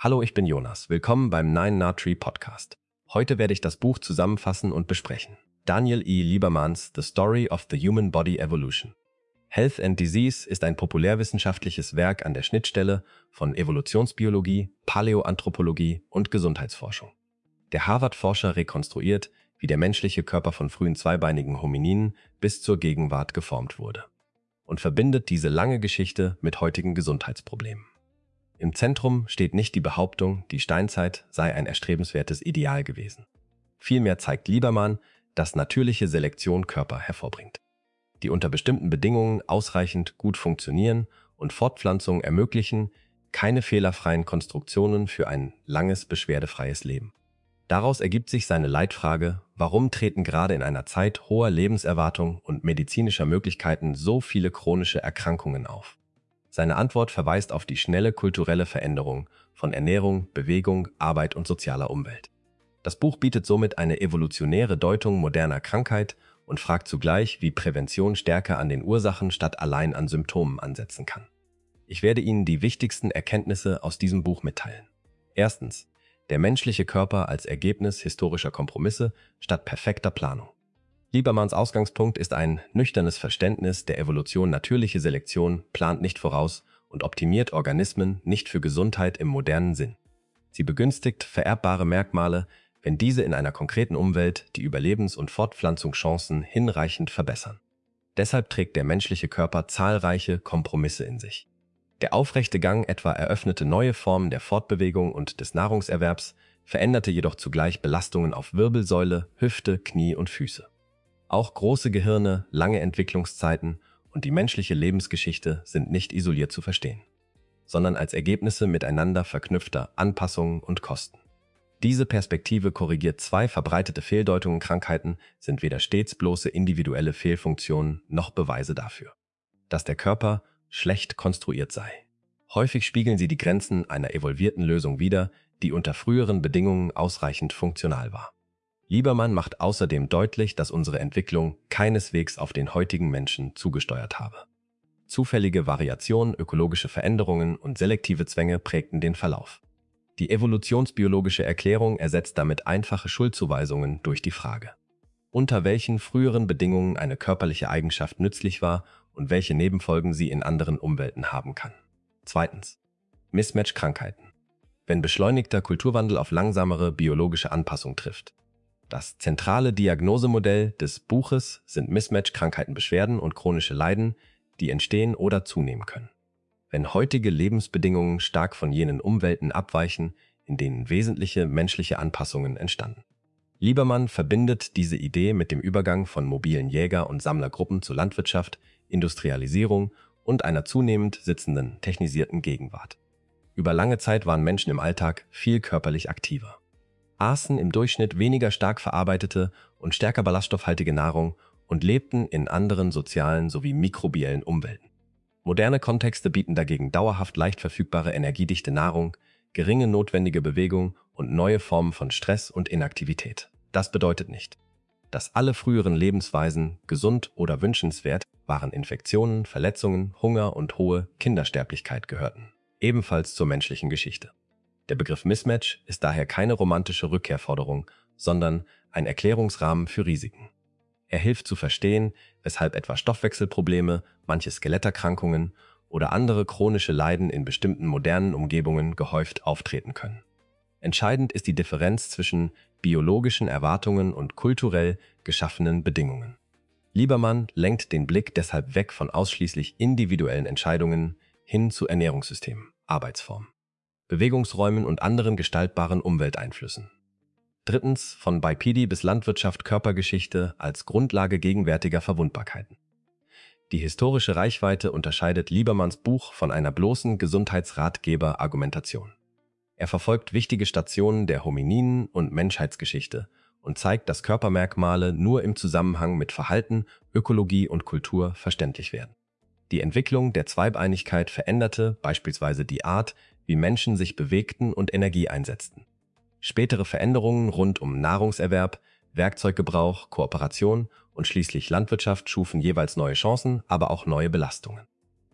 Hallo, ich bin Jonas. Willkommen beim Nine Na Tree Podcast. Heute werde ich das Buch zusammenfassen und besprechen. Daniel E. Liebermans The Story of the Human Body Evolution. Health and Disease ist ein populärwissenschaftliches Werk an der Schnittstelle von Evolutionsbiologie, Paläoanthropologie und Gesundheitsforschung. Der Harvard-Forscher rekonstruiert, wie der menschliche Körper von frühen zweibeinigen Homininen bis zur Gegenwart geformt wurde und verbindet diese lange Geschichte mit heutigen Gesundheitsproblemen. Im Zentrum steht nicht die Behauptung, die Steinzeit sei ein erstrebenswertes Ideal gewesen. Vielmehr zeigt Lieberman, dass natürliche Selektion Körper hervorbringt, die unter bestimmten Bedingungen ausreichend gut funktionieren und Fortpflanzung ermöglichen, keine fehlerfreien Konstruktionen für ein langes, beschwerdefreies Leben. Daraus ergibt sich seine Leitfrage, warum treten gerade in einer Zeit hoher Lebenserwartung und medizinischer Möglichkeiten so viele chronische Erkrankungen auf? Seine Antwort verweist auf die schnelle kulturelle Veränderung von Ernährung, Bewegung, Arbeit und sozialer Umwelt. Das Buch bietet somit eine evolutionäre Deutung moderner Krankheit und fragt zugleich, wie Prävention stärker an den Ursachen statt allein an Symptomen ansetzen kann. Ich werde Ihnen die wichtigsten Erkenntnisse aus diesem Buch mitteilen. Erstens: Der menschliche Körper als Ergebnis historischer Kompromisse statt perfekter Planung. Liebermans Ausgangspunkt ist ein nüchternes Verständnis der Evolution. Natürliche Selektion plant nicht voraus und optimiert Organismen nicht für Gesundheit im modernen Sinn. Sie begünstigt vererbbare Merkmale, wenn diese in einer konkreten Umwelt die Überlebens- und Fortpflanzungschancen hinreichend verbessern. Deshalb trägt der menschliche Körper zahlreiche Kompromisse in sich. Der aufrechte Gang etwa eröffnete neue Formen der Fortbewegung und des Nahrungserwerbs, veränderte jedoch zugleich Belastungen auf Wirbelsäule, Hüfte, Knie und Füße. Auch große Gehirne, lange Entwicklungszeiten und die menschliche Lebensgeschichte sind nicht isoliert zu verstehen, sondern als Ergebnisse miteinander verknüpfter Anpassungen und Kosten. Diese Perspektive korrigiert zwei verbreitete Fehldeutungen. Krankheiten sind weder stets bloße individuelle Fehlfunktionen noch Beweise dafür, dass der Körper schlecht konstruiert sei. Häufig spiegeln sie die Grenzen einer evolvierten Lösung wider, die unter früheren Bedingungen ausreichend funktional war. Lieberman macht außerdem deutlich, dass unsere Entwicklung keineswegs auf den heutigen Menschen zugesteuert habe. Zufällige Variationen, ökologische Veränderungen und selektive Zwänge prägten den Verlauf. Die evolutionsbiologische Erklärung ersetzt damit einfache Schuldzuweisungen durch die Frage, unter welchen früheren Bedingungen eine körperliche Eigenschaft nützlich war und welche Nebenfolgen sie in anderen Umwelten haben kann. Zweitens: Mismatch-Krankheiten. Wenn beschleunigter Kulturwandel auf langsamere biologische Anpassung trifft. Das zentrale Diagnosemodell des Buches sind Mismatch-Krankheiten, Beschwerden und chronische Leiden, die entstehen oder zunehmen können, wenn heutige Lebensbedingungen stark von jenen Umwelten abweichen, in denen wesentliche menschliche Anpassungen entstanden. Lieberman verbindet diese Idee mit dem Übergang von mobilen Jäger- und Sammlergruppen zur Landwirtschaft, Industrialisierung und einer zunehmend sitzenden, technisierten Gegenwart. Über lange Zeit waren Menschen im Alltag viel körperlich aktiver, aßen im Durchschnitt weniger stark verarbeitete und stärker ballaststoffhaltige Nahrung und lebten in anderen sozialen sowie mikrobiellen Umwelten. Moderne Kontexte bieten dagegen dauerhaft leicht verfügbare energiedichte Nahrung, geringe notwendige Bewegung und neue Formen von Stress und Inaktivität. Das bedeutet nicht, dass alle früheren Lebensweisen gesund oder wünschenswert waren. Infektionen, Verletzungen, Hunger und hohe Kindersterblichkeit gehörten ebenfalls zur menschlichen Geschichte. Der Begriff Mismatch ist daher keine romantische Rückkehrforderung, sondern ein Erklärungsrahmen für Risiken. Er hilft zu verstehen, weshalb etwa Stoffwechselprobleme, manche Skeletterkrankungen oder andere chronische Leiden in bestimmten modernen Umgebungen gehäuft auftreten können. Entscheidend ist die Differenz zwischen biologischen Erwartungen und kulturell geschaffenen Bedingungen. Lieberman lenkt den Blick deshalb weg von ausschließlich individuellen Entscheidungen hin zu Ernährungssystemen, Arbeitsformen, Bewegungsräumen und anderen gestaltbaren Umwelteinflüssen. Drittens: Von Bipedi bis Landwirtschaft, Körpergeschichte als Grundlage gegenwärtiger Verwundbarkeiten. Die historische Reichweite unterscheidet Liebermans Buch von einer bloßen Gesundheitsratgeber-Argumentation. Er verfolgt wichtige Stationen der Homininen- und Menschheitsgeschichte und zeigt, dass Körpermerkmale nur im Zusammenhang mit Verhalten, Ökologie und Kultur verständlich werden. Die Entwicklung der Zweibeinigkeit veränderte beispielsweise die Art, wie Menschen sich bewegten und Energie einsetzten. Spätere Veränderungen rund um Nahrungserwerb, Werkzeuggebrauch, Kooperation und schließlich Landwirtschaft schufen jeweils neue Chancen, aber auch neue Belastungen.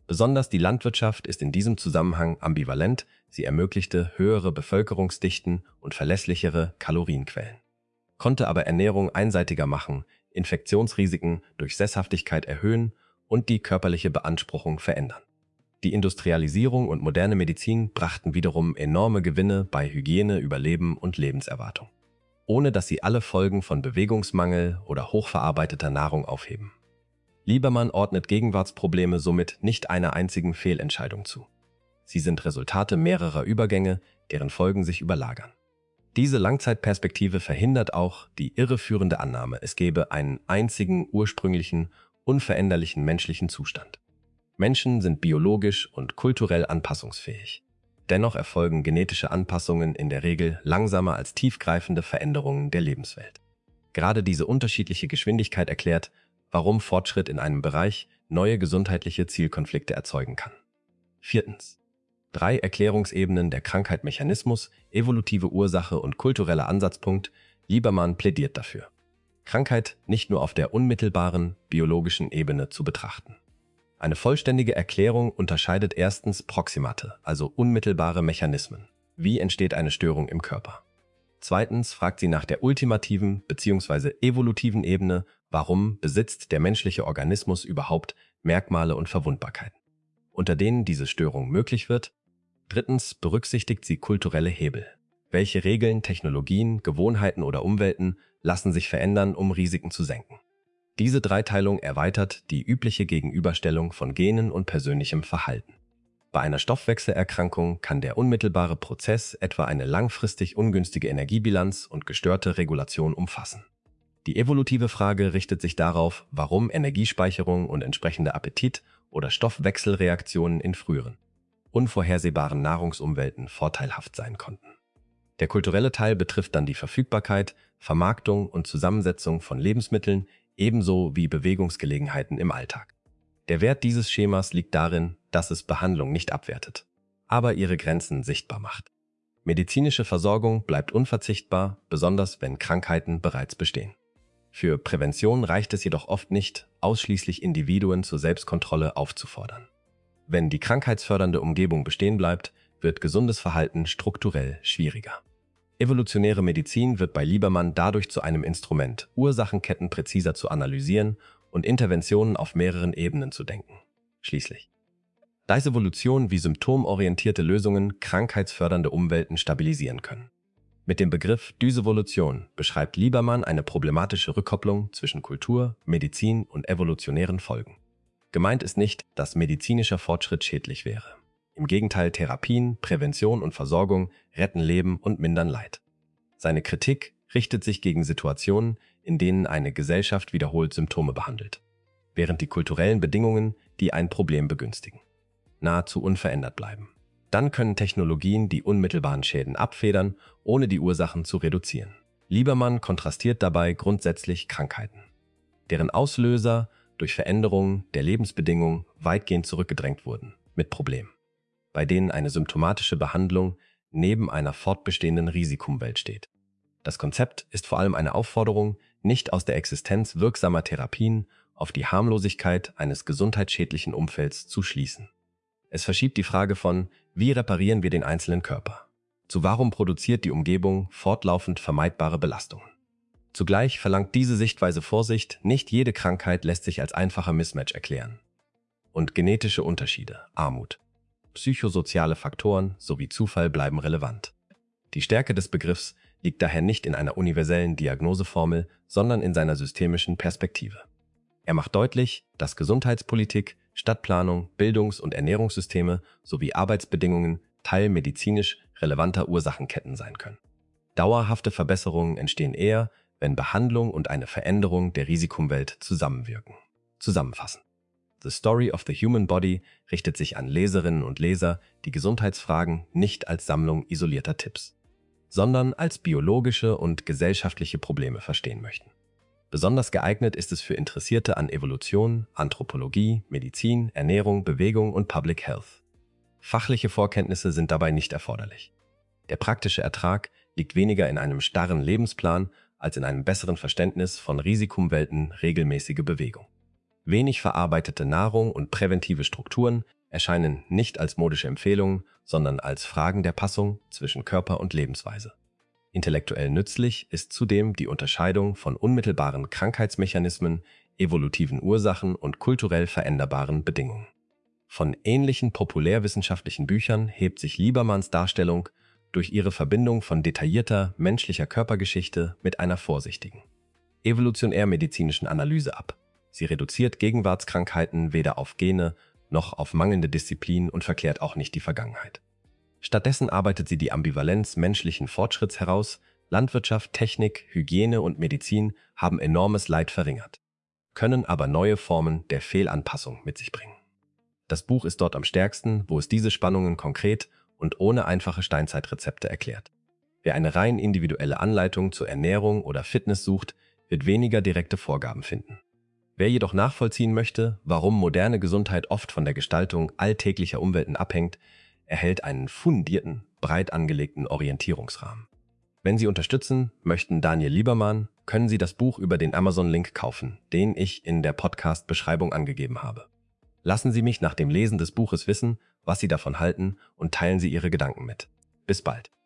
Besonders die Landwirtschaft ist in diesem Zusammenhang ambivalent, sie ermöglichte höhere Bevölkerungsdichten und verlässlichere Kalorienquellen, konnte aber Ernährung einseitiger machen, Infektionsrisiken durch Sesshaftigkeit erhöhen und die körperliche Beanspruchung verändern. Die Industrialisierung und moderne Medizin brachten wiederum enorme Gewinne bei Hygiene, Überleben und Lebenserwartung, ohne dass sie alle Folgen von Bewegungsmangel oder hochverarbeiteter Nahrung aufheben. Lieberman ordnet Gegenwartsprobleme somit nicht einer einzigen Fehlentscheidung zu. Sie sind Resultate mehrerer Übergänge, deren Folgen sich überlagern. Diese Langzeitperspektive verhindert auch die irreführende Annahme, es gebe einen einzigen ursprünglichen, unveränderlichen menschlichen Zustand. Menschen sind biologisch und kulturell anpassungsfähig. Dennoch erfolgen genetische Anpassungen in der Regel langsamer als tiefgreifende Veränderungen der Lebenswelt. Gerade diese unterschiedliche Geschwindigkeit erklärt, warum Fortschritt in einem Bereich neue gesundheitliche Zielkonflikte erzeugen kann. 4. 3 Erklärungsebenen der Krankheit: Mechanismus, evolutive Ursache und kultureller Ansatzpunkt. Lieberman plädiert dafür, Krankheit nicht nur auf der unmittelbaren biologischen Ebene zu betrachten. Eine vollständige Erklärung unterscheidet erstens Proximate, also unmittelbare Mechanismen. Wie entsteht eine Störung im Körper? Zweitens fragt sie nach der ultimativen bzw. evolutiven Ebene, warum besitzt der menschliche Organismus überhaupt Merkmale und Verwundbarkeiten, unter denen diese Störung möglich wird. Drittens berücksichtigt sie kulturelle Hebel. Welche Regeln, Technologien, Gewohnheiten oder Umwelten lassen sich verändern, um Risiken zu senken? Diese Dreiteilung erweitert die übliche Gegenüberstellung von Genen und persönlichem Verhalten. Bei einer Stoffwechselerkrankung kann der unmittelbare Prozess etwa eine langfristig ungünstige Energiebilanz und gestörte Regulation umfassen. Die evolutive Frage richtet sich darauf, warum Energiespeicherung und entsprechende Appetit- oder Stoffwechselreaktionen in früheren, unvorhersehbaren Nahrungsumwelten vorteilhaft sein konnten. Der kulturelle Teil betrifft dann die Verfügbarkeit, Vermarktung und Zusammensetzung von Lebensmitteln, ebenso wie Bewegungsgelegenheiten im Alltag. Der Wert dieses Schemas liegt darin, dass es Behandlung nicht abwertet, aber ihre Grenzen sichtbar macht. Medizinische Versorgung bleibt unverzichtbar, besonders wenn Krankheiten bereits bestehen. Für Prävention reicht es jedoch oft nicht, ausschließlich Individuen zur Selbstkontrolle aufzufordern. Wenn die krankheitsfördernde Umgebung bestehen bleibt, wird gesundes Verhalten strukturell schwieriger. Evolutionäre Medizin wird bei Lieberman dadurch zu einem Instrument, Ursachenketten präziser zu analysieren und Interventionen auf mehreren Ebenen zu denken. Schließlich, da Evolution wie symptomorientierte Lösungen krankheitsfördernde Umwelten stabilisieren können. Mit dem Begriff Dysevolution beschreibt Lieberman eine problematische Rückkopplung zwischen Kultur, Medizin und evolutionären Folgen. Gemeint ist nicht, dass medizinischer Fortschritt schädlich wäre. Im Gegenteil, Therapien, Prävention und Versorgung retten Leben und mindern Leid. Seine Kritik richtet sich gegen Situationen, in denen eine Gesellschaft wiederholt Symptome behandelt, während die kulturellen Bedingungen, die ein Problem begünstigen, nahezu unverändert bleiben. Dann können Technologien die unmittelbaren Schäden abfedern, ohne die Ursachen zu reduzieren. Lieberman kontrastiert dabei grundsätzlich Krankheiten, deren Auslöser durch Veränderungen der Lebensbedingungen weitgehend zurückgedrängt wurden, mit Problemen, bei denen eine symptomatische Behandlung neben einer fortbestehenden Risikumwelt steht. Das Konzept ist vor allem eine Aufforderung, nicht aus der Existenz wirksamer Therapien auf die Harmlosigkeit eines gesundheitsschädlichen Umfelds zu schließen. Es verschiebt die Frage von, wie reparieren wir den einzelnen Körper, zu warum produziert die Umgebung fortlaufend vermeidbare Belastungen. Zugleich verlangt diese Sichtweise Vorsicht, nicht jede Krankheit lässt sich als einfacher Mismatch erklären. Und genetische Unterschiede, Armut, psychosoziale Faktoren sowie Zufall bleiben relevant. Die Stärke des Begriffs liegt daher nicht in einer universellen Diagnoseformel, sondern in seiner systemischen Perspektive. Er macht deutlich, dass Gesundheitspolitik, Stadtplanung, Bildungs- und Ernährungssysteme sowie Arbeitsbedingungen Teil medizinisch relevanter Ursachenketten sein können. Dauerhafte Verbesserungen entstehen eher, wenn Behandlung und eine Veränderung der Risikumwelt zusammenwirken. Zusammenfassend: The Story of the Human Body richtet sich an Leserinnen und Leser, die Gesundheitsfragen nicht als Sammlung isolierter Tipps, sondern als biologische und gesellschaftliche Probleme verstehen möchten. Besonders geeignet ist es für Interessierte an Evolution, Anthropologie, Medizin, Ernährung, Bewegung und Public Health. Fachliche Vorkenntnisse sind dabei nicht erforderlich. Der praktische Ertrag liegt weniger in einem starren Lebensplan als in einem besseren Verständnis von Risikumwelten regelmäßige Bewegung. Wenig verarbeitete Nahrung und präventive Strukturen erscheinen nicht als modische Empfehlungen, sondern als Fragen der Passung zwischen Körper und Lebensweise. Intellektuell nützlich ist zudem die Unterscheidung von unmittelbaren Krankheitsmechanismen, evolutiven Ursachen und kulturell veränderbaren Bedingungen. Von ähnlichen populärwissenschaftlichen Büchern hebt sich Liebermanns Darstellung durch ihre Verbindung von detaillierter menschlicher Körpergeschichte mit einer vorsichtigen, evolutionär-medizinischen Analyse ab. Sie reduziert Gegenwartskrankheiten weder auf Gene noch auf mangelnde Disziplin und verklärt auch nicht die Vergangenheit. Stattdessen arbeitet sie die Ambivalenz menschlichen Fortschritts heraus. Landwirtschaft, Technik, Hygiene und Medizin haben enormes Leid verringert, können aber neue Formen der Fehlanpassung mit sich bringen. Das Buch ist dort am stärksten, wo es diese Spannungen konkret und ohne einfache Steinzeitrezepte erklärt. Wer eine rein individuelle Anleitung zur Ernährung oder Fitness sucht, wird weniger direkte Vorgaben finden. Wer jedoch nachvollziehen möchte, warum moderne Gesundheit oft von der Gestaltung alltäglicher Umwelten abhängt, erhält einen fundierten, breit angelegten Orientierungsrahmen. Wenn Sie unterstützen möchten Daniel Liebermann, können Sie das Buch über den Amazon-Link kaufen, den ich in der Podcast-Beschreibung angegeben habe. Lassen Sie mich nach dem Lesen des Buches wissen, was Sie davon halten und teilen Sie Ihre Gedanken mit. Bis bald.